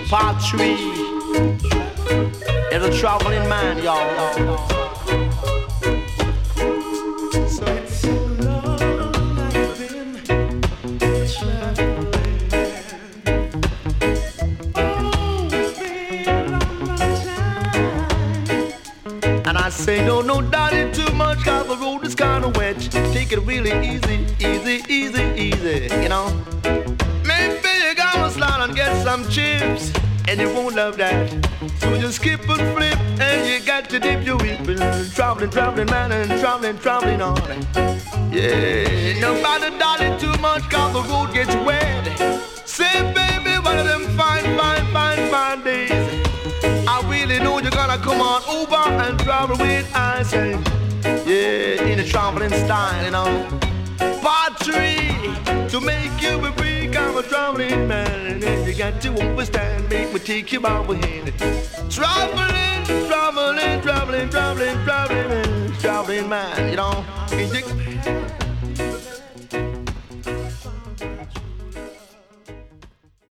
Part 3 is a traveling man, y'all. So it's so long I've been traveling. Oh, it's been a long time. And I say, no, darling, too much, cause the road is kinda wet. Take it really easy, you know. Maybe you gotta slide and get some chips, and you won't love that. So just skip and flip, and you got to dip your whip. Traveling, man, and traveling on. Yeah, nobody darling too much, cause the road gets wet. Say, baby, one of them fine days, I really know you're gonna come on over and travel with I say, yeah, in a traveling style, you know. Part 3, to make you a freak, I'm a traveling man. And you got to understand, make me take you by the hand. Traveling man, you know.